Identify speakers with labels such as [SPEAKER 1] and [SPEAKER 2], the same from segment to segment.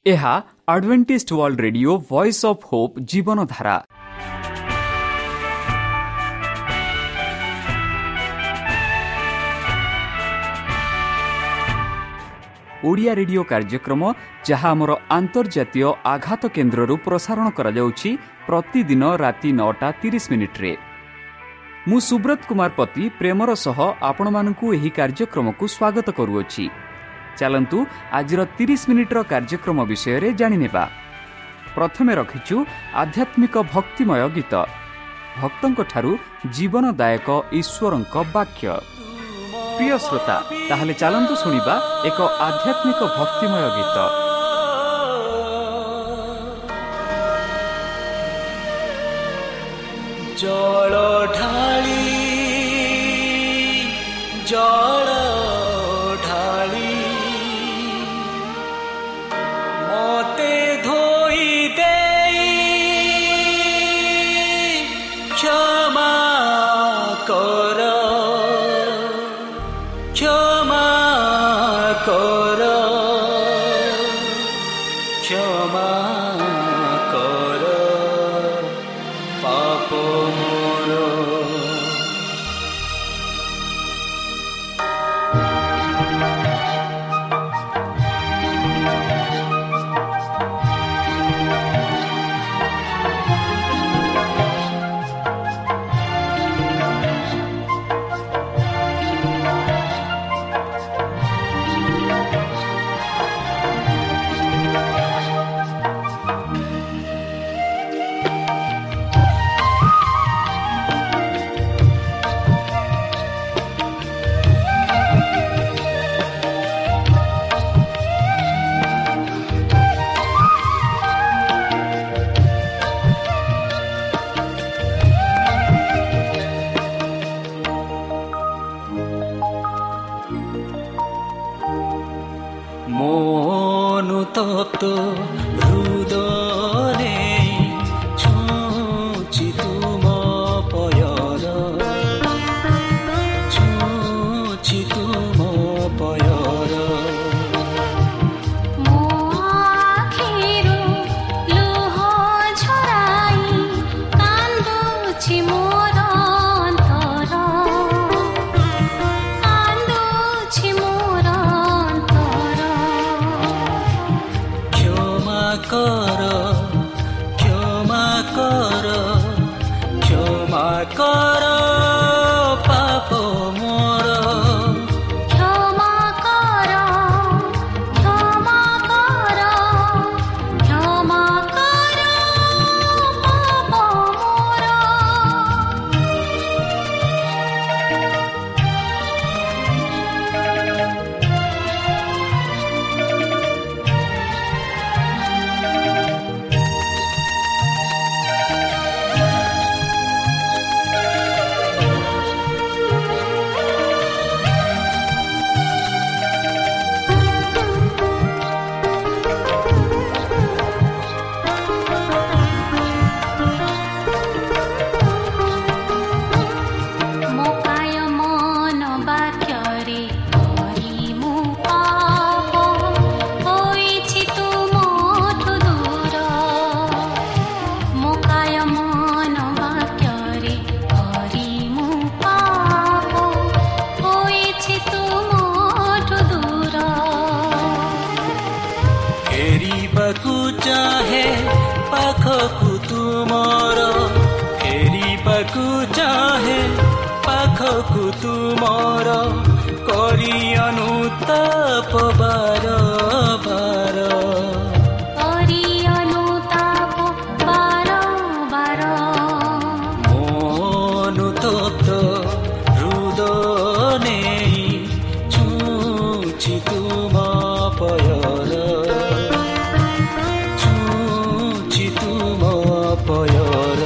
[SPEAKER 1] ଏହା Adventist world radio voice of hope Jeevan Dhara. Odia radio କାର୍ଯ୍ୟକ୍ରମ ଯାହା ଆମର ଆନ୍ତର୍ଜାତୀୟ ଆଘାତ କେନ୍ଦ୍ରରୁ ପ୍ରସାରଣ କରାଯାଉଛି ପ୍ରତିଦିନ ରାତି 9:30 ମୁଁ ସୁବ୍ରତ କୁମାର ପତି ପ୍ରେମର ସହ ଆପଣମାନଙ୍କୁ ଏହି କାର୍ଯ୍ୟକ୍ରମକୁ ସ୍ୱାଗତ କରୁଅଛି। ଚାଲନ୍ତୁ ଆଜିର 30 ମିନିଟ୍ର କାର୍ଯ୍ୟକ୍ରମ ବିଷୟରେ ଜାଣିନେବା। ପ୍ରଥମେ ରଖିଛୁ ଆଧ୍ୟାତ୍ମିକ ଭକ୍ତିମୟ ଗୀତ, ଭକ୍ତଙ୍କଠାରୁ ଜୀବନଦାୟକ ଈଶ୍ୱରଙ୍କ ବାକ୍ୟ। ପ୍ରିୟ ଶ୍ରୋତା, ତାହେଲେ ଚାଲନ୍ତୁ ଶୁଣିବା ଏକ ଆଧ୍ୟାତ୍ମିକ ଭକ୍ତିମୟ ଗୀତ।
[SPEAKER 2] ଜଳ ଢାଳି ଜଳ ଢାଳି ମତେ ଧୋଇ ଦେଇ କ୍ଷମା କର, କ୍ଷମା କର, କ୍ଷମା କର ପାପ ମୋର। অনুতপ্ত হৃদয়ে ছুঁচি তুম পয়র, ছুঁচি তুম পয়র। ଚାହେ ପାଖକୁ ତୁମର, ଫେରିବାକୁ ଚାହେ ପାଖକୁ ତୁମର, କରି ଅନୁତାପ ବାର ବାର, କରି ଅନୁତାପ ବାର ବାର। ଅନୁତପ୍ତ ହୃଦୟ ନେଇ ଛୁଁଚି ତୁମ ପୟର, ପୟର।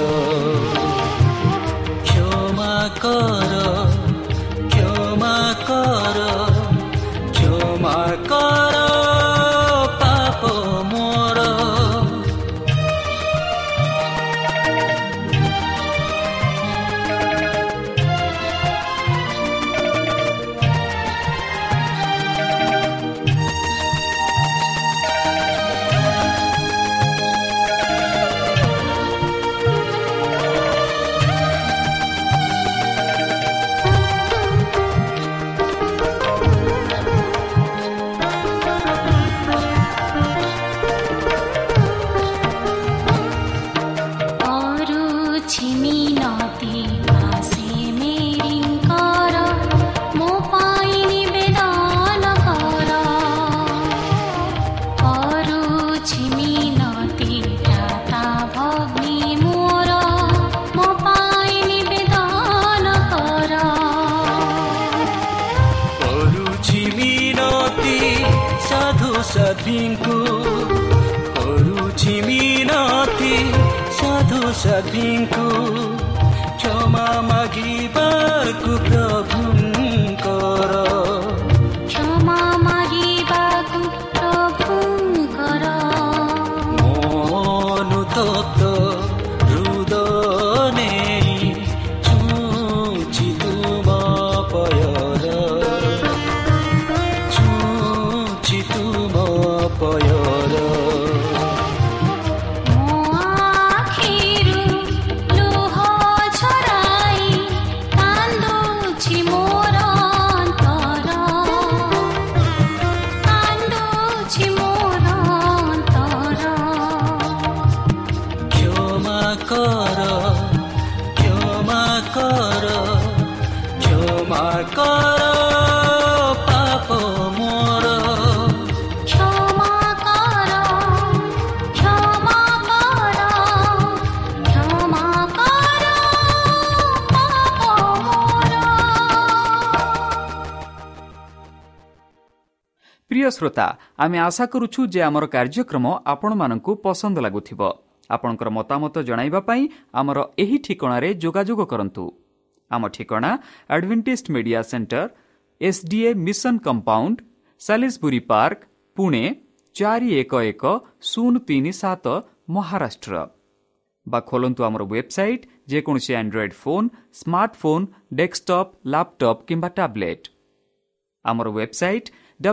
[SPEAKER 2] କ୍ଷମା କର, କ୍ଷମା କର, କ୍ଷମା କର ସାଧ୍ୱୀଙ୍କୁ କରୁଛି ମିନତି, ସାଧୁ ସାଧ୍ୱୀଙ୍କୁ କ୍ଷମା ମାଗିବାକୁ ପ୍ରଭୁଙ୍କର,
[SPEAKER 3] କ୍ଷମା ମାଗିବାକୁ ପ୍ରଭୁଙ୍କର।
[SPEAKER 2] ଅନୁତପ୍ତ ହୃଦୟ ନେଇ ଛୁଇଁଛି ତୁମ ପୟର, ଛୁଇଁଛି ତୁମ ପୟର।
[SPEAKER 3] ମୋ ଆଖିରୁ ଲୁହ ଝରାଇ କାନ୍ଦୁଛି ମୋର ଅନ୍ତର, କାନ୍ଦୁଛି ମୋର ଅନ୍ତର।
[SPEAKER 2] କ୍ଷମା କର, କ୍ଷମା କର, କ୍ଷମା କର ପାପ ମୋର।
[SPEAKER 3] କ୍ଷମା କର, କ୍ଷମା କର, କ୍ଷମା କର ପାପ ମୋର।
[SPEAKER 1] প্রিয় শ্ରୋତା, ଆମେ ଆଶା କରୁଛୁ ଯେ ଆମର କାର୍ଯ୍ୟକ୍ରମ ଆପଣମାନଙ୍କୁ ପସନ୍ଦ ଲାଗୁଥିବ। ଆପଣଙ୍କର ମତାମତ ଜଣାଇବା ପାଇଁ ଆମର ଏହି ଠିକଣାରେ ଯୋଗାଯୋଗ କରନ୍ତୁ। ଆମ ଠିକଣା Adventist media centre, SDA mission compound, Salisbury park, Pune 411037, Maharashtra. ବା ଖୋଲନ୍ତୁ ଆମର ୱେବସାଇଟ୍, ଯେକୌଣସି Android phone, smartphone, desktop, laptop କିମ୍ବା ଟ୍ୟାବ୍ଲେଟ୍। ଆମର ୱେବସାଇଟ୍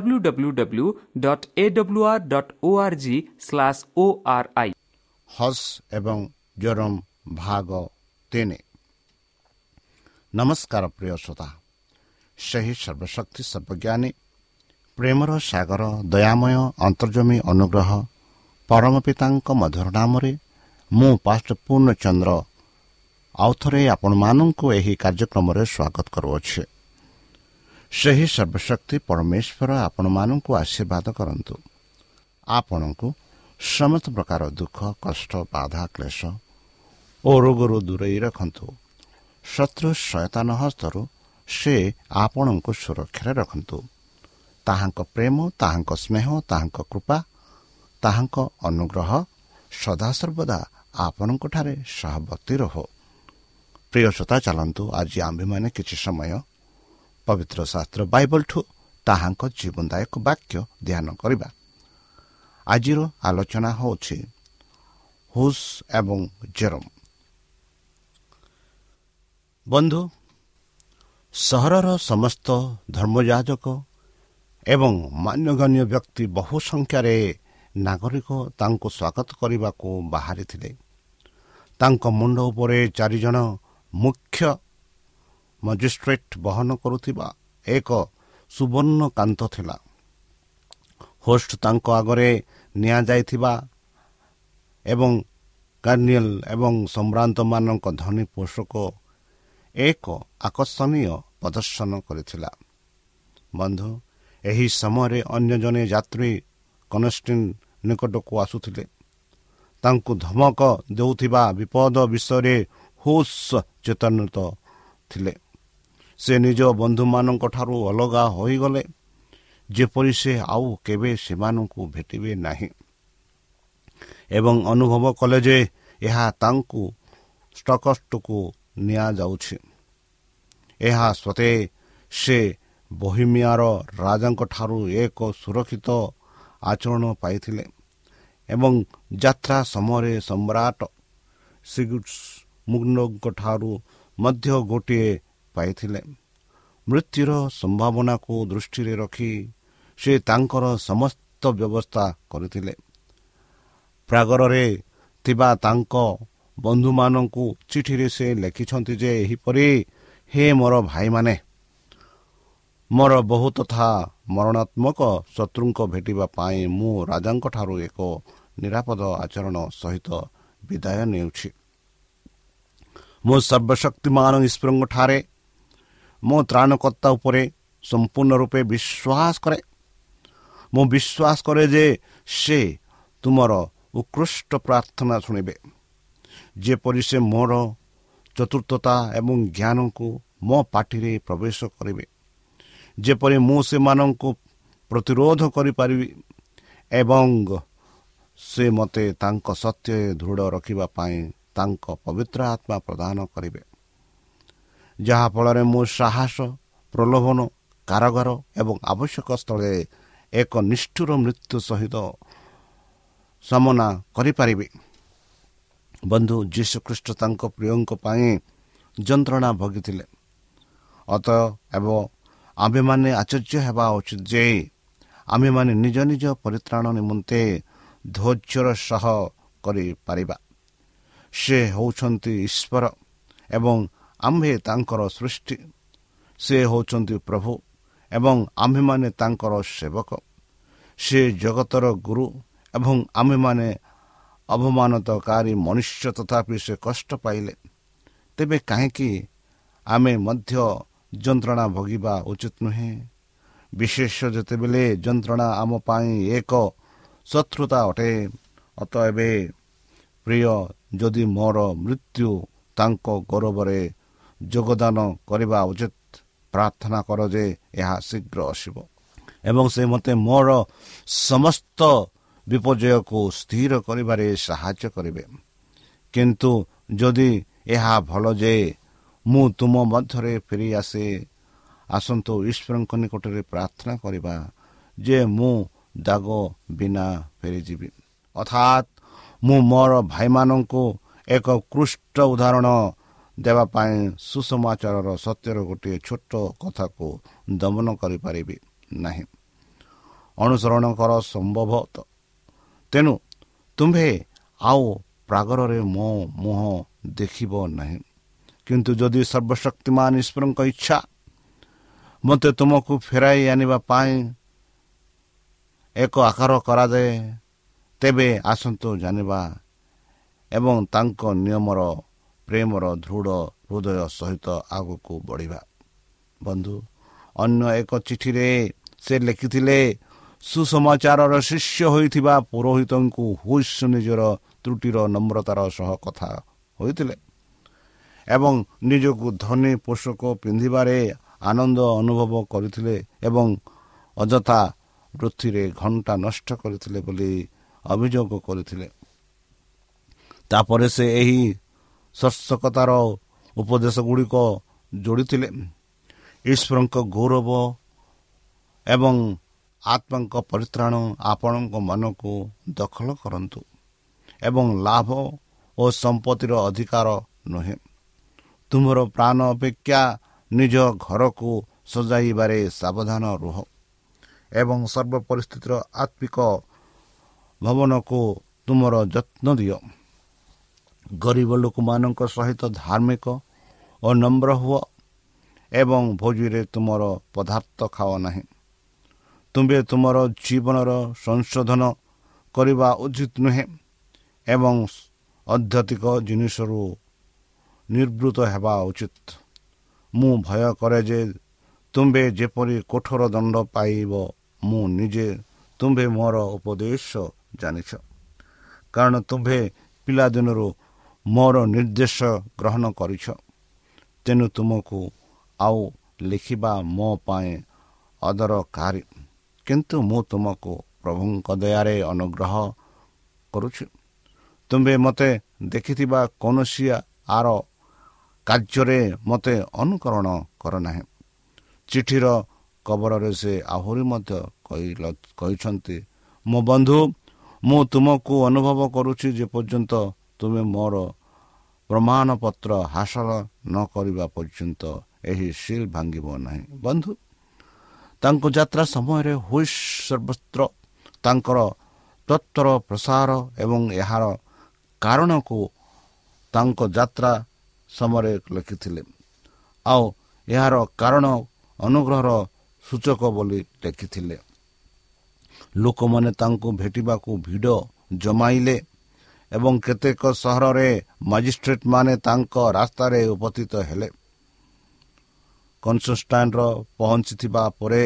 [SPEAKER 1] www.awr.org/ori।
[SPEAKER 4] ହସ୍ ଏବଂ ଜୋରମ୍ ଭାଗ 3। ନମସ୍କାର ପ୍ରିୟ ଶ୍ରୋତା, ସେହି ସର୍ବଶକ୍ତି ସର୍ବଜ୍ଞାନୀ ପ୍ରେମର ସାଗର ଦୟାମୟ ଅନ୍ତର୍ଜମୀ ଅନୁଗ୍ରହ ପରମ ପିତାଙ୍କ ମଧୁର ନାମରେ ମୁଁ ପାଷ୍ଟର ପୂର୍ଣ୍ଣଚନ୍ଦ୍ର ଆଉ ଥରେ ଆପଣମାନଙ୍କୁ ଏହି କାର୍ଯ୍ୟକ୍ରମରେ ସ୍ୱାଗତ କରୁଅଛି। ସେହି ସର୍ବଶକ୍ତି ପରମେଶ୍ୱର ଆପଣମାନଙ୍କୁ ଆଶୀର୍ବାଦ କରନ୍ତୁ, ଆପଣଙ୍କୁ ସମସ୍ତ ପ୍ରକାର ଦୁଃଖ, କଷ୍ଟ, ବାଧା, କ୍ଲେଶ ଓ ରୋଗରୁ ଦୂରେଇ ରଖନ୍ତୁ। ଶତ୍ରୁ ଶୟତାନ ହସ୍ତରୁ ସେ ଆପଣଙ୍କୁ ସୁରକ୍ଷାରେ ରଖନ୍ତୁ। ତାହାଙ୍କ ପ୍ରେମ, ତାହାଙ୍କ ସ୍ନେହ, ତାହାଙ୍କ କୃପା, ତାହାଙ୍କ ଅନୁଗ୍ରହ ସଦାସର୍ବଦା ଆପଣଙ୍କଠାରେ ସହବର୍ତ୍ତୀ ରହୁ। ପ୍ରିୟ ଶ୍ରୋତା, ଚାଲନ୍ତୁ ଆଜି ଆମ୍ଭେମାନେ କିଛି ସମୟ ପବିତ୍ର ଶାସ୍ତ୍ର ବାଇବଲଠୁ ତାହାଙ୍କ ଜୀବନଦାୟକ ବାକ୍ୟ ଧ୍ୟାନ କରିବା। ଆଜିର ଆଲୋଚନା ହେଉଛି ହୁସ୍ ଏବଂ ଜେରମ୍। ବନ୍ଧୁ, ସହରର ସମସ୍ତ ଧର୍ମଯାଜକ ଏବଂ ମାନ୍ୟଗଣ୍ୟ ବ୍ୟକ୍ତି ବହୁ ସଂଖ୍ୟାରେ ନାଗରିକ ତାଙ୍କୁ ସ୍ୱାଗତ କରିବାକୁ ବାହାରିଥିଲେ। ତାଙ୍କ ମୁଣ୍ଡ ଉପରେ 4 ଜଣ ମୁଖ୍ୟ ମାଜିଷ୍ଟ୍ରେଟ୍ ବହନ କରୁଥିବା ଏକ ସୁବର୍ଣ୍ଣ କାନ୍ତ ଥିଲା। ହୋଷ୍ଟ ତାଙ୍କ ଆଗରେ ନିଆଯାଇଥିବା ଏବଂ କାର୍ନିଏଲ ଏବଂ ସମ୍ଭ୍ରାନ୍ତମାନଙ୍କ ଧନୀ ପୋଷକ ଏକ ଆକର୍ଷଣୀୟ ପ୍ରଦର୍ଶନ କରିଥିଲା। ବନ୍ଧୁ, ଏହି ସମୟରେ ଅନ୍ୟ ଜଣେ ଯାତ୍ରୀ କନଷ୍ଟାଣ୍ଟିନ ନିକଟକୁ ଆସୁଥିଲେ। ତାଙ୍କୁ ଧମକ ଦେଉଥିବା ବିପଦ ବିଷୟରେ ହୁସ୍ ଚେତନିତ ଥିଲେ। ସେ ନିଜ ବନ୍ଧୁମାନଙ୍କଠାରୁ ଅଲଗା ହୋଇଗଲେ, ଯେପରି ସେ ଆଉ କେବେ ସେମାନଙ୍କୁ ଭେଟିବେ ନାହିଁ, ଏବଂ ଅନୁଭବ କଲେ ଯେ ଏହା ତାଙ୍କୁ ଷ୍ଟକଷ୍ଟକୁ ନିଆଯାଉଛି। ଏହା ସତ୍ତ୍ୱେ ସେ ବୋହେମିଆର ରାଜାଙ୍କଠାରୁ ଏକ ସୁରକ୍ଷିତ ଆଚରଣ ପାଇଥିଲେ ଏବଂ ଯାତ୍ରା ସମୟରେ ସମ୍ରାଟ ସିଗିସ୍ମୁଣ୍ଡଙ୍କଠାରୁ ମଧ୍ୟ ଗୋଟିଏ ପାଇଥିଲେ। ମୃତ୍ୟୁର ସମ୍ଭାବନାକୁ ଦୃଷ୍ଟିରେ ରଖି ସେ ତାଙ୍କର ସମସ୍ତ ବ୍ୟବସ୍ଥା କରିଥିଲେ। ପ୍ରାଗରରେ ଥିବା ତାଙ୍କ ବନ୍ଧୁମାନଙ୍କୁ ଚିଠିରେ ସେ ଲେଖିଛନ୍ତି ଯେ ଏହିପରି, ହେ ମୋର ଭାଇମାନେ, ମୋର ବହୁ ତଥା ମରଣାତ୍ମକ ଶତ୍ରୁଙ୍କ ଭେଟିବା ପାଇଁ ମୁଁ ରାଜାଙ୍କଠାରୁ ଏକ ନିରାପଦ ଆଚରଣ ସହିତ ବିଦାୟ ନେଉଛି। ମୁଁ ସର୍ବଶକ୍ତିମାନ ଈଶ୍ୱରଙ୍କଠାରେ ମୋ ତ୍ରାଣକର୍ତ୍ତା ଉପରେ ସମ୍ପୂର୍ଣ୍ଣ ରୂପେ ବିଶ୍ୱାସ କରେ। ମୁଁ ବିଶ୍ୱାସ କରେ ଯେ ସେ ତୁମର ଉତ୍କୃଷ୍ଟ ପ୍ରାର୍ଥନା ଶୁଣିବେ, ଯେପରି ସେ ମୋର ଚତୁରତା ଏବଂ ଜ୍ଞାନକୁ ମୋ ପାଟିରେ ପ୍ରବେଶ କରିବେ, ଯେପରି ମୁଁ ସେମାନଙ୍କୁ ପ୍ରତିରୋଧ କରିପାରିବି ଏବଂ ସେ ମୋତେ ତାଙ୍କ ସତ୍ୟରେ ଦୃଢ଼ ରଖିବା ପାଇଁ ତାଙ୍କ ପବିତ୍ର ଆତ୍ମା ପ୍ରଦାନ କରିବେ, ଯାହାଫଳରେ ମୁଁ ସାହସ, ପ୍ରଲୋଭନ, କାରାଗାର ଏବଂ ଆବଶ୍ୟକ ସ୍ଥଳରେ ଏକ ନିଷ୍ଠୁର ମୃତ୍ୟୁ ସହିତ ସାମନା କରିପାରିବି। ବନ୍ଧୁ, ଯୀଶୁଖ୍ରୀଷ୍ଟ ତାଙ୍କ ପ୍ରିୟଙ୍କ ପାଇଁ ଯନ୍ତ୍ରଣା ଭୋଗିଥିଲେ। ଅତଏବ ଆମ୍ଭେମାନେ ଆଶ୍ଚର୍ଯ୍ୟ ହେବା ଉଚିତ ଯେ ଆମ୍ଭେମାନେ ନିଜ ନିଜ ପରିତ୍ରାଣ ନିମନ୍ତେ ଧୈର୍ଯ୍ୟର ସହ କରିପାରିବା। ସେ ହେଉଛନ୍ତି ଈଶ୍ୱର ଏବଂ ଆମ୍ଭେ ତାଙ୍କର ସୃଷ୍ଟି। ସେ ହେଉଛନ୍ତି ପ୍ରଭୁ ଏବଂ ଆମ୍ଭେମାନେ ତାଙ୍କର ସେବକ। ସେ ଜଗତର ଗୁରୁ ଏବଂ ଆମ୍ଭେମାନେ ଅବମାନତକାରୀ ମନୁଷ୍ୟ, ତଥାପି ସେ କଷ୍ଟ ପାଇଲେ। ତେବେ କାହିଁକି ଆମେ ମଧ୍ୟ ଯନ୍ତ୍ରଣା ଭୋଗିବା ଉଚିତ ନୁହେଁ? ବିଶେଷ ଯେତେବେଳେ ଯନ୍ତ୍ରଣା ଆମ ପାଇଁ ଏକ ଶତ୍ରୁତା ଅଟେ। ଅତଏବ ପ୍ରିୟ, ଯଦି ମୋର ମୃତ୍ୟୁ ତାଙ୍କ ଗୌରବରେ ଯୋଗଦାନ କରିବା ଉଚିତ, ପ୍ରାର୍ଥନା କର ଯେ ଏହା ଶୀଘ୍ର ଆସିବ ଏବଂ ସେ ମୋତେ ମୋର ସମସ୍ତ ବିପର୍ଯ୍ୟୟକୁ ସ୍ଥିର କରିବାରେ ସାହାଯ୍ୟ କରିବେ। କିନ୍ତୁ ଯଦି ଏହା ଭଲ ଯେ ମୁଁ ତୁମ ମଧ୍ୟରେ ଫେରି ଆସନ୍ତୁ ଈଶ୍ୱରଙ୍କ ନିକଟରେ ପ୍ରାର୍ଥନା କରିବା ଯେ ମୁଁ ଦାଗ ବିନା ଫେରିଯିବି। ଅର୍ଥାତ୍ ମୁଁ ମୋର ଭାଇମାନଙ୍କୁ ଏକ ଉତ୍କୃଷ୍ଟ ଉଦାହରଣ ଦେବା ପାଇଁ ସୁସମାଚାରର ସତ୍ୟର ଗୋଟିଏ ଛୋଟ କଥାକୁ ଦମନ କରିପାରିବି ନାହିଁ। ଅନୁସରଣ କର ସମ୍ଭବତଃ। ତେଣୁ ତୁମ୍ଭେ ଆଉ ପ୍ରାଗରରେ ମୋ ମୁହଁ ଦେଖିବ ନାହିଁ। କିନ୍ତୁ ଯଦି ସର୍ବଶକ୍ତିମାନ ଈଶ୍ୱରଙ୍କ ଇଚ୍ଛା ମୋତେ ତୁମକୁ ଫେରାଇ ଆଣିବା ପାଇଁ ଏକ ଆକାର କରାଯାଏ, ତେବେ ଆସନ୍ତୁ ଜାଣିବା ଏବଂ ତାଙ୍କ ନିୟମର ପ୍ରେମର ଦୃଢ଼ ହୃଦୟ ସହିତ ଆଗକୁ ବଢ଼ିବା। ବନ୍ଧୁ, ଅନ୍ୟ ଏକ ଚିଠିରେ ସେ ଲେଖିଥିଲେ, ସୁସମାଚାରର ଶିଷ୍ୟ ହୋଇଥିବା ପୁରୋହିତଙ୍କୁ ହୁସ୍ ନିଜର ତ୍ରୁଟିର ନମ୍ରତାର ସହ କଥା ହୋଇଥିଲେ ଏବଂ ନିଜକୁ ଧନୀ ପୋଷକ ପିନ୍ଧିବାରେ ଆନନ୍ଦ ଅନୁଭବ କରିଥିଲେ ଏବଂ ଅଯଥା ବୃତ୍ତିରେ ଘଣ୍ଟା ନଷ୍ଟ କରିଥିଲେ ବୋଲି ଅଭିଯୋଗ କରିଥିଲେ। ତାପରେ ସେ ଏହି ଶର୍ଷକତାର ଉପଦେଶ ଗୁଡ଼ିକ ଯୋଡ଼ିଥିଲେ, ଈଶ୍ୱରଙ୍କ ଗୌରବ ଏବଂ ଆତ୍ମାଙ୍କ ପରିତ୍ରାଣ ଆପଣଙ୍କ ମନକୁ ଦଖଲ କରନ୍ତୁ ଏବଂ ଲାଭ ଓ ସମ୍ପତ୍ତିର ଅଧିକାର ନୁହେଁ। ତୁମର ପ୍ରାଣ ଅପେକ୍ଷା ନିଜ ଘରକୁ ସଜାଇବାରେ ସାବଧାନ ରୁହ ଏବଂ ସର୍ବ ପରିସ୍ଥିତିର ଆତ୍ମିକ ଭବନକୁ ତୁମର ଯତ୍ନ ଦିଅ। ଗରିବ ଲୋକମାନଙ୍କ ସହିତ ଧାର୍ମିକ ଓ ନମ୍ର ହୁଅ ଏବଂ ଭୋଜିରେ ତୁମର ପଦାର୍ଥ ଖାଅ ନାହିଁ। ତୁମ୍ଭେ ତୁମର ଜୀବନର ସଂଶୋଧନ କରିବା ଉଚିତ ନୁହେଁ ଏବଂ ଆଧ୍ୟାତ୍ମିକ ଜିନିଷରୁ ନିବୃତ୍ତ ହେବା ଉଚିତ। ମୁଁ ଭୟ କରେ ଯେ ତୁମ୍ଭେ ଯେପରି କଠୋର ଦଣ୍ଡ ପାଇବ। ମୁଁ ନିଜେ ତୁମ୍ଭେ ମୋର ଉପଦେଶ ଜାଣିଛ, କାରଣ ତୁମ୍ଭେ ପିଲାଦିନରୁ ମୋର ନିର୍ଦ୍ଦେଶ ଗ୍ରହଣ କରିଛ। ତେଣୁ ତୁମକୁ ଆଉ ଲେଖିବା ମୋ ପାଇଁ ଅଦରକାରୀ, କିନ୍ତୁ ମୁଁ ତୁମକୁ ପ୍ରଭୁଙ୍କ ଦୟାରେ ଅନୁଗ୍ରହ କରୁଛି। ତୁମ୍ଭେ ମୋତେ ଦେଖିଥିବା କୌଣସି ଆର କାର୍ଯ୍ୟରେ ମୋତେ ଅନୁକରଣ କର ନାହିଁ। ଚିଠିର କବରରେ ସେ ଆହୁରି ମଧ୍ୟ କହିଛନ୍ତି, ମୋ ବନ୍ଧୁ, ମୁଁ ତୁମକୁ ଅନୁଭବ କରୁଛି ଯେପର୍ଯ୍ୟନ୍ତ ତୁମେ ମୋର ପ୍ରମାଣପତ୍ର ହାସଲ ନ କରିବା ପର୍ଯ୍ୟନ୍ତ ଏହି ସିଲ୍ ଭାଙ୍ଗିବ ନାହିଁ। ବନ୍ଧୁ, ତାଙ୍କ ଯାତ୍ରା ସମୟରେ ହୁସ୍ ସର୍ବତ୍ର ତାଙ୍କର ତତ୍ତ୍ୱର ପ୍ରସାର ଏବଂ ଏହାର କାରଣକୁ ତାଙ୍କ ଯାତ୍ରା ସମୟରେ ଲେଖିଥିଲେ ଆଉ ଏହାର କାରଣ ଅନୁଗ୍ରହର ସୂଚକ ବୋଲି ଲେଖିଥିଲେ। ଲୋକମାନେ ତାଙ୍କୁ ଭେଟିବାକୁ ଭିଡ଼ ଜମାଇଲେ ଏବଂ କେତେକ ସହରରେ ମାଜିଷ୍ଟ୍ରେଟ ମାନେ ତାଙ୍କ ରାସ୍ତାରେ ଉପସ୍ଥିତ ହେଲେ। କନଷ୍ଟାଣ୍ଟିନୋପଲ ପହଞ୍ଚିଥିବା ପରେ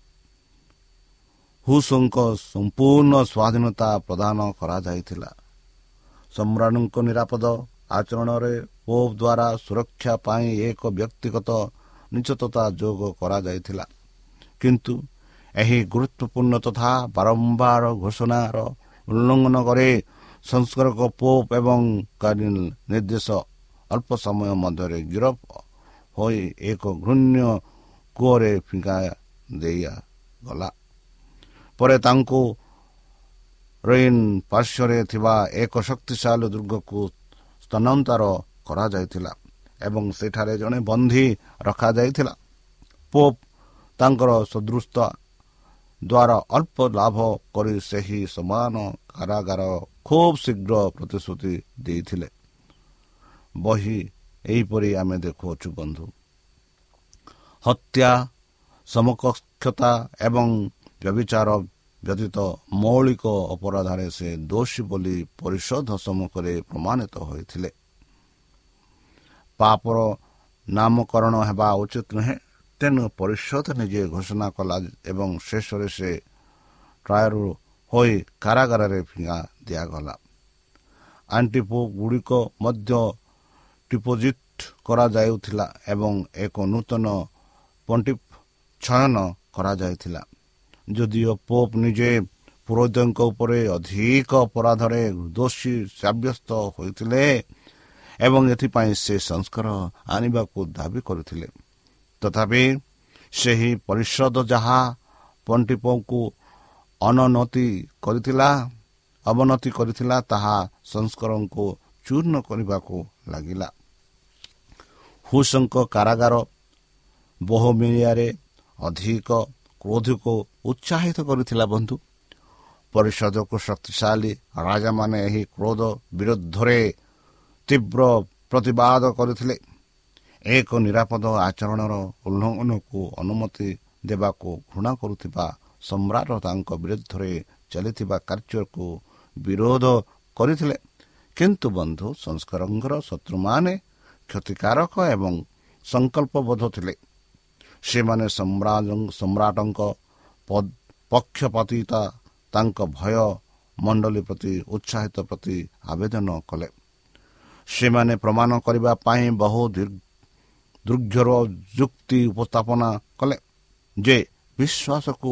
[SPEAKER 4] ହୁସଙ୍କୁ ସମ୍ପୂର୍ଣ୍ଣ ସ୍ୱାଧୀନତା ପ୍ରଦାନ କରାଯାଇଥିଲା। ସମ୍ରାଟଙ୍କ ନିରାପଦ ଆଚରଣରେ ପୋପ୍ ଦ୍ୱାରା ସୁରକ୍ଷା ପାଇଁ ଏକ ବ୍ୟକ୍ତିଗତ ନିଶ୍ଚିତତା ଯୋଗ କରାଯାଇଥିଲା। କିନ୍ତୁ ଏହି ଗୁରୁତ୍ୱପୂର୍ଣ୍ଣ ତଥା ବାରମ୍ବାର ଘୋଷଣାର ଉଲ୍ଲଂଘନ କରି ସଂସ୍କାରକ ପୋପ୍ ଏବଂ କାର୍ଡିନାଲ ନିର୍ଦ୍ଦେଶ ଅଳ୍ପ ସମୟ ମଧ୍ୟରେ ଗିରଫ ହୋଇ ଏକ ଘୃଣ୍ୟ କୂଅରେ ଫିଙ୍ଗା ଦେଇଗଲା। ପରେ ତାଙ୍କୁ ରୋଇନ୍ ପାର୍ଶ୍ୱରେ ଥିବା ଏକ ଶକ୍ତିଶାଳୀ ଦୁର୍ଗକୁ ସ୍ଥାନାନ୍ତର କରାଯାଇଥିଲା ଏବଂ ସେଠାରେ ଜଣେ ବନ୍ଦୀ ରଖାଯାଇଥିଲା। ପୋପ୍ ତାଙ୍କର ସଦୃଶତା ଦ୍ୱାରା ଅଳ୍ପ ଲାଭ କରି ସେହି ସମାନ କାରାଗାର ଖୁବ୍ ଶୀଘ୍ର ପ୍ରତିଶ୍ରୁତି ଦେଇଥିଲେ। ବହି ଏହିପରି ଆମେ ଦେଖୁଅଛୁ ବନ୍ଧୁ, ହତ୍ୟା, ସମକକ୍ଷତା ଏବଂ ବ୍ୟଭିଚାର ବ୍ୟତୀତ ମୌଳିକ ଅପରାଧରେ ସେ ଦୋଷୀ ବୋଲି ପରିଷଦ ସମ୍ମୁଖରେ ପ୍ରମାଣିତ ହୋଇଥିଲେ। ପାପର ନାମକରଣ ହେବା ଉଚିତ ନୁହେଁ, ତେଣୁ ପରିଷଦ ନିଜେ ଘୋଷଣା କଲା ଏବଂ ଶେଷରେ ସେ ଟ୍ରାଏରୁ ହୋଇ କାରାଗାରରେ ଫିଙ୍ଗା ଦିଆଗଲା। ଆଣ୍ଟିପୋପ୍ ଗୁଡ଼ିକ ମଧ୍ୟ ଡିପୋଜିଟ୍ କରାଯାଉଥିଲା ଏବଂ ଏକ ନୂତନ ପଣ୍ଟିଫ୍ ଚୟନ କରାଯାଇଥିଲା। ଯଦିଓ ପୋପ୍ ନିଜେ ପୁରୋହିତଙ୍କ ଉପରେ ଅଧିକ ଅପରାଧରେ ଦୋଷୀ ସାବ୍ୟସ୍ତ ହୋଇଥିଲେ ଏବଂ ଏଥିପାଇଁ ସେ ସଂସ୍କାର ଆଣିବାକୁ ଦାବି କରିଥିଲେ, ତଥାପି ସେହି ପରିଷଦ ଯାହା ପଣ୍ଟିଫଙ୍କୁ ଅବନତି କରିଥିଲା ତାହା ସଂସ୍କାରଙ୍କୁ ଚୂର୍ଣ୍ଣ କରିବାକୁ ଲାଗିଲା। ହୁସଙ୍କ କାରାଗାର ବୋହେମିଆରେ ଅଧିକ କ୍ରୋଧକୁ ଉତ୍ସାହିତ କରିଥିଲା ବନ୍ଧୁ। ପରିଷଦକୁ ଶକ୍ତିଶାଳୀ ରାଜାମାନେ ଏହି କ୍ରୋଧ ବିରୁଦ୍ଧରେ ତୀବ୍ର ପ୍ରତିବାଦ କରିଥିଲେ। ଏକ ନିରାପଦ ଆଚରଣର ଉଲ୍ଲଂଘନକୁ ଅନୁମତି ଦେବାକୁ ଘୃଣା କରୁଥିବା ସମ୍ରାଟ ତାଙ୍କ ବିରୁଦ୍ଧରେ ଚାଲିଥିବା କାର୍ଯ୍ୟକୁ ବିରୋଧ କରିଥିଲେ। କିନ୍ତୁ ବନ୍ଧୁ, ସଂସ୍କାରଙ୍କର ଶତ୍ରୁମାନେ କ୍ଷତିକାରକ ଏବଂ ସଂକଳ୍ପବଦ୍ଧ ଥିଲେ। ସେମାନେ ସମ୍ରାଟଙ୍କ ପକ୍ଷପାତିତା ତାଙ୍କ ଭୟ ମଣ୍ଡଳୀ ପ୍ରତି ଉତ୍ସାହିତ ପ୍ରତି ଆବେଦନ କଲେ। ସେମାନେ ପ୍ରମାଣ କରିବା ପାଇଁ ବହୁ ଦୃଢ଼ ଯୁକ୍ତି ଉପସ୍ଥାପନ କଲେ ଯେ ବିଶ୍ୱାସକୁ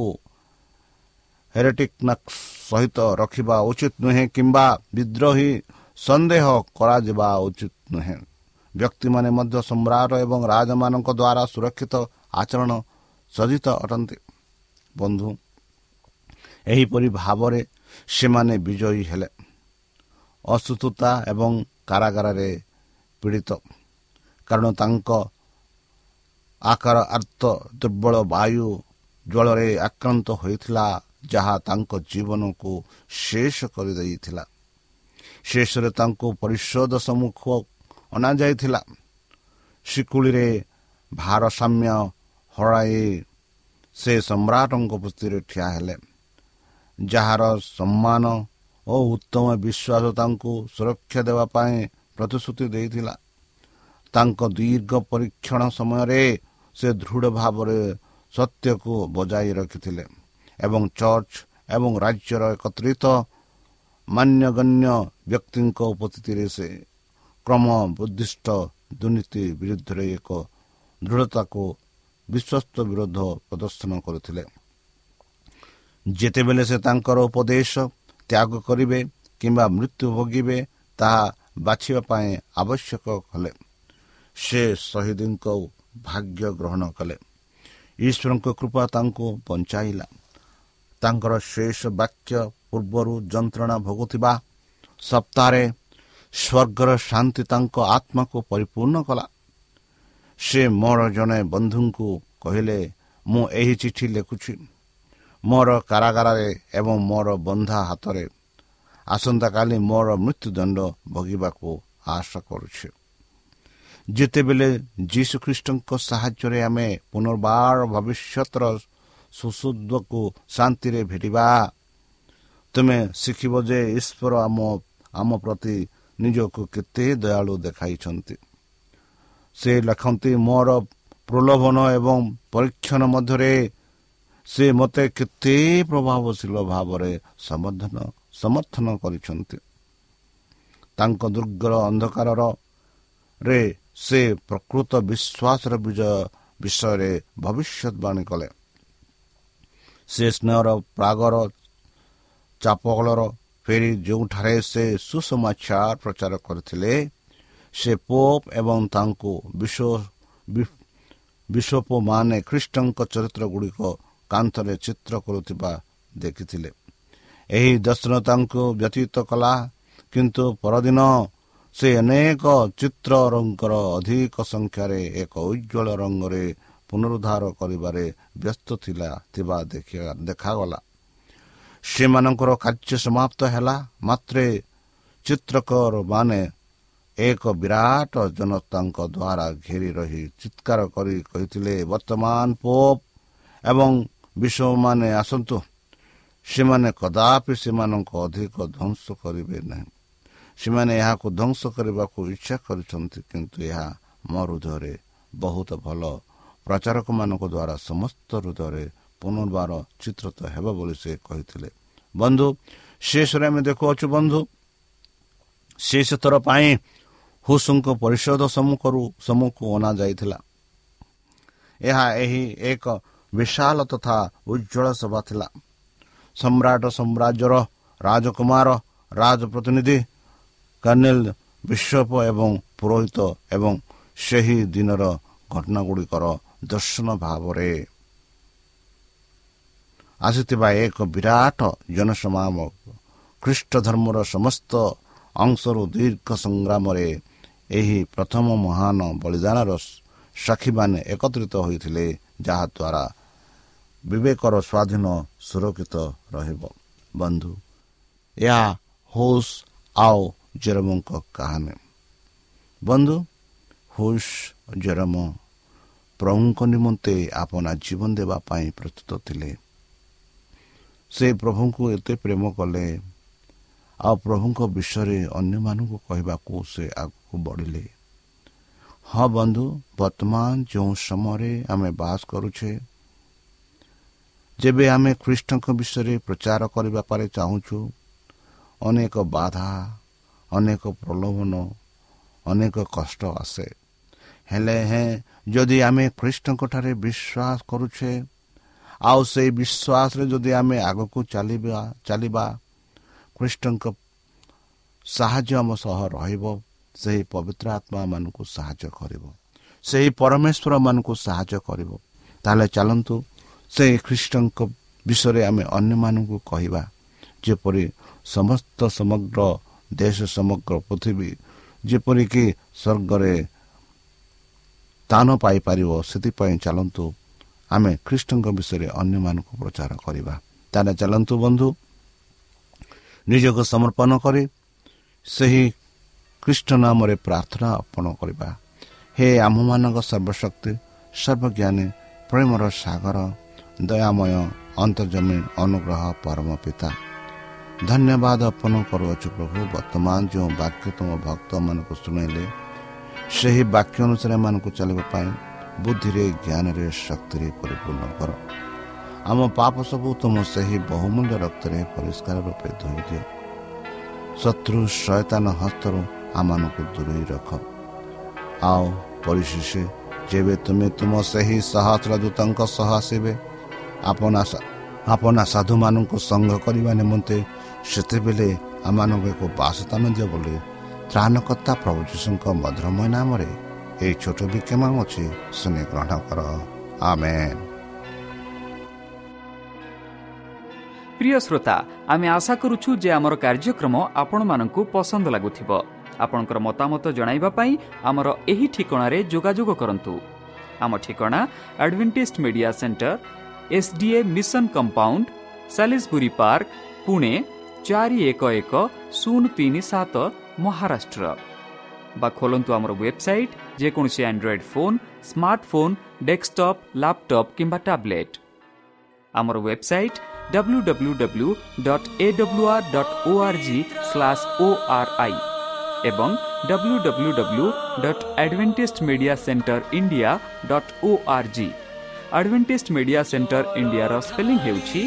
[SPEAKER 4] ହେରେଟିକ୍ଙ୍କ ସହିତ ରଖିବା ଉଚିତ ନୁହେଁ କିମ୍ବା ବିଦ୍ରୋହୀ ସନ୍ଦେହ କରାଯିବା ଉଚିତ ନୁହେଁ। ବ୍ୟକ୍ତିମାନେ ମଧ୍ୟ ସମ୍ରାଟ ଏବଂ ରାଜାମାନଙ୍କ ଦ୍ୱାରା ସୁରକ୍ଷିତ ଆଚରଣ ସଜ୍ଜିତ ଅଟନ୍ତି। ବନ୍ଧୁ, ଏହିପରି ଭାବରେ ସେମାନେ ବିଜୟୀ ହେଲେ। ଅସୁସ୍ଥତା ଏବଂ କାରାଗାରରେ ପୀଡ଼ିତ, କାରଣ ତାଙ୍କ ଆକାର ଆର୍ତ ଦୁର୍ବଳ ବାୟୁ ଜ୍ୱଳରେ ଆକ୍ରାନ୍ତ ହୋଇଥିଲା ଯାହା ତାଙ୍କ ଜୀବନକୁ ଶେଷ କରିଦେଇଥିଲା। ଶେଷରେ ତାଙ୍କୁ ପରିଷଦ ସମ୍ମୁଖ ଅଣାଯାଇଥିଲା। ଶିକୁଳିରେ ଭାରସାମ୍ୟ ହରାଇ ସେ ସମ୍ରାଟଙ୍କ ଉପସ୍ଥିତିରେ ଠିଆ ହେଲେ, ଯାହାର ସମ୍ମାନ ଓ ଉତ୍ତମ ବିଶ୍ୱାସ ତାଙ୍କୁ ସୁରକ୍ଷା ଦେବା ପାଇଁ ପ୍ରତିଶ୍ରୁତି ଦେଇଥିଲା। ତାଙ୍କ ଦୀର୍ଘ ପରୀକ୍ଷଣ ସମୟରେ ସେ ଦୃଢ଼ ଭାବରେ ସତ୍ୟକୁ ବଜାଇ ରଖିଥିଲେ ଏବଂ ଚର୍ଚ୍ଚ ଏବଂ ରାଜ୍ୟର ଏକତ୍ରିତ ମାନ୍ୟଗଣ୍ୟ ବ୍ୟକ୍ତିଙ୍କ ଉପସ୍ଥିତିରେ ସେ କ୍ରମ ବୁଦ୍ଧିଷ୍ଟ ଦୁର୍ନୀତି ବିରୁଦ୍ଧରେ ଏକ ଦୃଢ଼ତାକୁ ବିଶ୍ୱସ୍ତ ବିରୋଧ ପ୍ରଦର୍ଶନ କରୁଥିଲେ। ଯେତେବେଳେ ସେ ତାଙ୍କର ଉପଦେଶ ତ୍ୟାଗ କରିବେ କିମ୍ବା ମୃତ୍ୟୁ ଭୋଗିବେ ତାହା ବାଛିବା ପାଇଁ ଆବଶ୍ୟକ କଲେ, ସେ ଶହୀଦଙ୍କ ଭାଗ୍ୟ ଗ୍ରହଣ କଲେ। ଈଶ୍ୱରଙ୍କ କୃପା ତାଙ୍କୁ ବଞ୍ଚାଇଲା। ତାଙ୍କର ଶେଷ ବାକ୍ୟ ପୂର୍ବରୁ ଯନ୍ତ୍ରଣା ଭୋଗୁଥିବା ସପ୍ତାହରେ ସ୍ୱର୍ଗର ଶାନ୍ତି ତାଙ୍କ ଆତ୍ମାକୁ ପରିପୂର୍ଣ୍ଣ କଲା। ସେ ମୋର ଜଣେ ବନ୍ଧୁଙ୍କୁ କହିଲେ, ମୁଁ ଏହି ଚିଠି ଲେଖୁଛି ମୋର କାରାଗାରରେ ଏବଂ ମୋର ବନ୍ଧା ହାତରେ। ଆସନ୍ତାକାଲି ମୋର ମୃତ୍ୟୁଦଣ୍ଡ ଭୋଗିବାକୁ ଆଶା କରୁଛି। ଯେତେବେଳେ ଯୀଶୁଖ୍ରୀଷ୍ଟଙ୍କ ସାହାଯ୍ୟରେ ଆମେ ପୁନର୍ବାର ଭବିଷ୍ୟତର ସୁସ୍ୱାଦକୁ ଶାନ୍ତିରେ ଭେଟିବା, ତୁମେ ଶିଖିବ ଯେ ଈଶ୍ୱର ଆମ ପ୍ରତି ନିଜକୁ କେତେ ଦୟାଳୁ ଦେଖାଇଛନ୍ତି। ସେ ଲେଖନ୍ତି, ମୋର ପ୍ରଲୋଭନ ଏବଂ ପରୀକ୍ଷଣ ମଧ୍ୟରେ ସେ ମୋତେ କେତେ ପ୍ରଭାବଶୀଳ ଭାବରେ ସମର୍ଥନ କରିଛନ୍ତି। ତାଙ୍କ ଦୁର୍ଗର ଅନ୍ଧକାରରେ ସେ ପ୍ରକୃତ ବିଶ୍ୱାସର ବିଜୟ ବିଷୟରେ ଭବିଷ୍ୟତବାଣୀ କଲେ। ସେ ସ୍ନେହର ପ୍ରାଗର ଚାପକଳର ଫେରି ଯେଉଁଠାରେ ସେ ସୁସମାଚାର ପ୍ରଚାର କରିଥିଲେ, ସେ ପୋପ୍ ଏବଂ ତାଙ୍କୁ ବିଶୋପମାନେ ଖ୍ରୀଷ୍ଟଙ୍କ ଚରିତ୍ରଗୁଡ଼ିକ କାନ୍ଥରେ ଚିତ୍ର କରୁଥିବା ଦେଖିଥିଲେ। ଏହି ଦର୍ଶନ ତାଙ୍କୁ ବ୍ୟତୀତ କଲା, କିନ୍ତୁ ପରଦିନ ସେ ଅନେକ ଚିତ୍ରଙ୍କର ଅଧିକ ସଂଖ୍ୟାରେ ଏକ ଉଜ୍ଜ୍ୱଳ ରଙ୍ଗରେ ପୁନରୁଦ୍ଧାର କରିବାରେ ବ୍ୟସ୍ତ ଥିବା ଦେଖାଗଲା। ସେମାନଙ୍କର କାର୍ଯ୍ୟ ସମାପ୍ତ ହେଲା ମାତ୍ରେ ଚିତ୍ରକରମାନେ ଏକ ବିରାଟ ଜନତାଙ୍କ ଦ୍ୱାରା ଘେରି ରହି ଚିତ୍କାର କରି କହିଥିଲେ, ବର୍ତ୍ତମାନ ପୋପ୍ ଏବଂ ବିଶୋପମାନେ ଆସନ୍ତୁ। ସେମାନେ କଦାପି ସେମାନଙ୍କ ଅଧିକ ଧ୍ୱଂସ କରିବେ ନାହିଁ। ସେମାନେ ଏହାକୁ ଧ୍ୱଂସ କରିବାକୁ ଇଚ୍ଛା କରିଛନ୍ତି, କିନ୍ତୁ ଏହା ମୋ ହୃଦୟରେ ବହୁତ ଭଲ ପ୍ରଚାରକମାନଙ୍କ ଦ୍ୱାରା ସମସ୍ତ ହୃଦୟରେ ପୁନର୍ବାର ଚିତ୍ରିତ ହେବ ବୋଲି ସେ କହିଥିଲେ। ବନ୍ଧୁ, ଶେଷରେ ଆମେ ଦେଖୁଅଛୁ ବନ୍ଧୁ, ଶେଷ ଥର ପାଇଁ ହୁସଙ୍କ ପରିଷଦ ସମ୍ମୁଖକୁ ଅଣାଯାଇଥିଲା। ଏହା ଏକ ବିଶାଳ ତଥା ଉଜ୍ଜ୍ୱଳ ସଭା ଥିଲା। ସମ୍ରାଟ, ସାମ୍ରାଜ୍ୟର ରାଜକୁମାର, ରାଜପ୍ରତିନିଧି, କର୍ଣ୍ଣେଲ, ବିଶପ ଏବଂ ପୁରୋହିତ ଏବଂ ସେହି ଦିନର ଘଟଣାଗୁଡ଼ିକର ଦର୍ଶନ ଭାବରେ ଆସିଥିବା ଏକ ବିରାଟ ଜନସମାଗମ ଖ୍ରୀଷ୍ଟ ଧର୍ମର ସମସ୍ତ ଅଂଶରୁ ଦୀର୍ଘ ସଂଗ୍ରାମରେ ଏହି ପ୍ରଥମ ମହାନ ବଳିଦାନର ସାକ୍ଷୀମାନେ ଏକତ୍ରିତ ହୋଇଥିଲେ, ଯାହାଦ୍ୱାରା ବିବେକର ସ୍ୱାଧୀନ ସୁରକ୍ଷିତ ରହିବ। ବନ୍ଧୁ, ଏହା ହୁସ୍ ଆଉ ଜେରମଙ୍କ କାହାଣୀ। ବନ୍ଧୁ, ହୁସ୍ ଜେରମ ପ୍ରଭୁଙ୍କ ନିମନ୍ତେ ଆପଣା ଜୀବନ ଦେବା ପାଇଁ ପ୍ରସ୍ତୁତ ଥିଲେ। ସେ ପ୍ରଭୁଙ୍କୁ ଏତେ ପ୍ରେମ କଲେ ଆଉ ପ୍ରଭୁଙ୍କ ବିଷୟରେ ଅନ୍ୟମାନଙ୍କୁ କହିବାକୁ ସେ ଆଗକୁ ବଢ଼ିଲେ। ହଁ ବନ୍ଧୁ, ବର୍ତ୍ତମାନ ଯେଉଁ ସମୟରେ ଆମେ ବାସ କରୁଛେ, ଯେବେ ଆମେ ଖ୍ରୀଷ୍ଟଙ୍କ ବିଷୟରେ ପ୍ରଚାର କରିବା ପାଇଁ ଚାହୁଁଛୁ, ଅନେକ ବାଧା, ଅନେକ ପ୍ରଲୋଭନ, ଅନେକ କଷ୍ଟ ଆସେ। ହେଲେ ଯଦି ଆମେ ଖ୍ରୀଷ୍ଟଙ୍କଠାରେ ବିଶ୍ୱାସ କରୁଛେ ଆଉ ସେଇ ବିଶ୍ୱାସରେ ଯଦି ଆମେ ଆଗକୁ ଚାଲିବା, ଖ୍ରୀଷ୍ଟଙ୍କ ସାହାଯ୍ୟ ଆମ ସହ ରହିବ। ସେହି ପବିତ୍ର ଆତ୍ମାମାନଙ୍କୁ ସାହାଯ୍ୟ କରିବ, ସେହି ପରମେଶ୍ୱରମାନଙ୍କୁ ସାହାଯ୍ୟ କରିବ। ତାହେଲେ ଚାଲନ୍ତୁ ସେ ଖ୍ରୀଷ୍ଟଙ୍କ ବିଷୟରେ ଆମେ ଅନ୍ୟମାନଙ୍କୁ କହିବା, ଯେପରି ସମଗ୍ର ଦେଶ, ସମଗ୍ର ପୃଥିବୀ ଯେପରିକି ସ୍ୱର୍ଗରେ ସ୍ଥାନ ପାଇପାରିବ। ସେଥିପାଇଁ ଚାଲନ୍ତୁ ଆମେ ଖ୍ରୀଷ୍ଟଙ୍କ ବିଷୟରେ ଅନ୍ୟମାନଙ୍କୁ ପ୍ରଚାର କରିବା। ତାହେଲେ ଚାଲନ୍ତୁ ବନ୍ଧୁ, ନିଜକୁ ସମର୍ପଣ କରି ସେହି ଖ୍ରୀଷ୍ଟ ନାମରେ ପ୍ରାର୍ଥନା ଅର୍ପଣ କରିବା। ହେ ଆମମାନଙ୍କ ସର୍ବଶକ୍ତି, ସର୍ବଜ୍ଞାନୀ, ପ୍ରେମର ସାଗର, ଦୟାମୟ, ଅନ୍ତର୍ଜମୀ, ଅନୁଗ୍ରହ ପରମ ପିତା, ଧନ୍ୟବାଦ ଅର୍ପଣ କରୁଅଛୁ ପ୍ରଭୁ। ବର୍ତ୍ତମାନ ଯେଉଁ ବାକ୍ୟ ତୁମ ଭକ୍ତମାନଙ୍କୁ ଶୁଣାଇଲେ, ସେହି ବାକ୍ୟ ଅନୁସାରେ ଏମାନଙ୍କୁ ଚାଲିବା ପାଇଁ ବୁଦ୍ଧିରେ, ଜ୍ଞାନରେ, ଶକ୍ତିରେ ପରିପୂର୍ଣ୍ଣ କର। ଆମ ପାପ ସବୁ ତୁମ ସେହି ବହୁମୂଲ୍ୟ ରକ୍ତରେ ପରିଷ୍କାର ରୂପେ ଧୋଇ ଦିଅ। ଶତ୍ରୁ ଶୟତାନ ହସ୍ତରୁ ଆମମାନଙ୍କୁ ଦୂରେଇ ରଖ। ଆଉ ପରିଶେଷ ଯେବେ ତୁମେ ତୁମ ସେହି ସହସ୍ର ଦୂତଙ୍କ ସହ ଆସିବେ ଆପଣା ସାଧୁମାନଙ୍କୁ ସଂଘ କରିବା ନିମନ୍ତେ, ସେତେବେଳେ ଆମମାନଙ୍କୁ ଏକ ବାସସ୍ଥାନ ଦିଅ ବୋଲି ତ୍ରାଣକର୍ତ୍ତା ପ୍ରଭୁ ଯୀଶୁଙ୍କ ମଧୁରମୟ ନାମରେ ଏହି ଛୋଟ ବିକ୍ଷମ ଅଛି, ଶୁଣି ଗ୍ରହଣ କର। ଆମେନ୍।
[SPEAKER 1] প্রিয় শ্রোতা, আমি আশা করুছু যে আমার কার্যক্রম আপনার পসন্দ লাগুথিব। আপনার মতামত জনাইবা পাই আমার এই ঠিকଣାর যোগাযোগ করন্তু। আমার ঠিকଣା Adventist media centre, SDA mission compound, Salisbury park, Pune 411037, Maharashtra. বা খোলন্তু আমার ওয়েবসাইট, যেকোনসি Android phone, smartphone, desktop, laptop কিংবা ট্যাবলেট। আমার ওয়েবসাইট www.awr.org/ori এবং www.adventistmediacenterindia.org। ଆଡଭେଣ୍ଟିଷ୍ଟ ମିଡ଼ିଆ ସେଣ୍ଟର ଇଣ୍ଡିଆର ସ୍ପେଲିଂ ହେଉଛି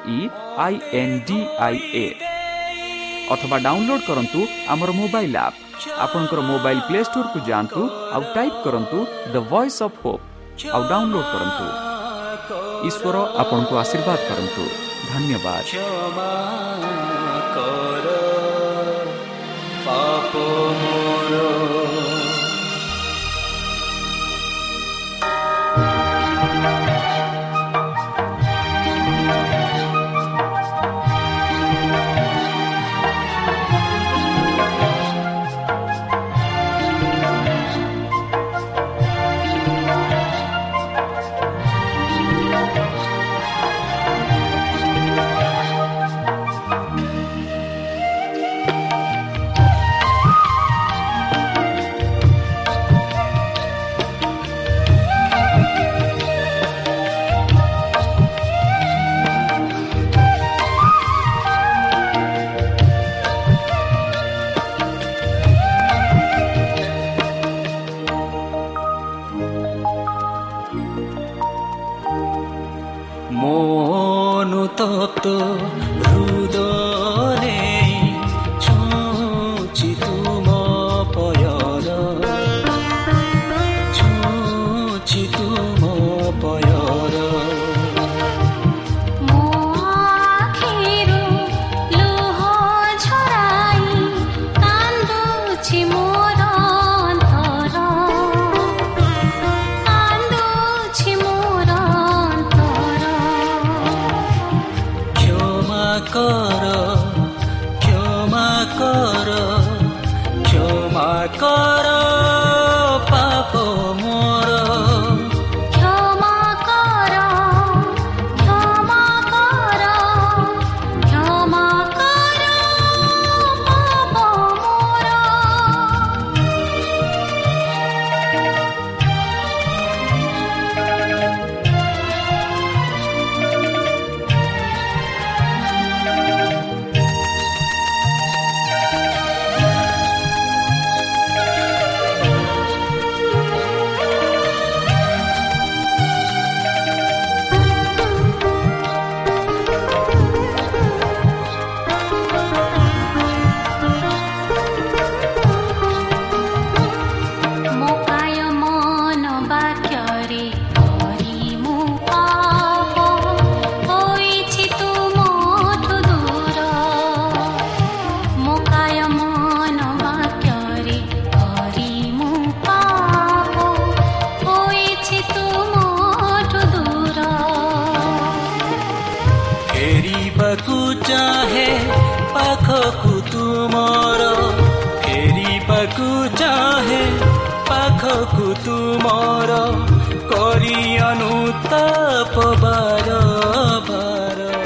[SPEAKER 1] ADVENTISTMEDIACENTREINDIA। ଅଥବା ଡାଉନଲୋଡ୍ କରନ୍ତୁ ଆମର ମୋବାଇଲ୍ ଆପ୍ आपणकर मोबाइल प्ले स्टोर को जांतु आउ टाइप करंतु द वॉइस ऑफ होप आउ डाउनलोड करंतु। ईश्वर आपनको आशीर्वाद करंतु। धन्यवाद।
[SPEAKER 2] क्षमा कर पाप मोर। তপ্ত হৃদয়ে ছুঁচি তুম পয়র, ছুঁচি তুম পয়র। चाहे पाखकु तुमर फेरिबाकु चाहे पाखकु तुमर करि अनुताप बार बार।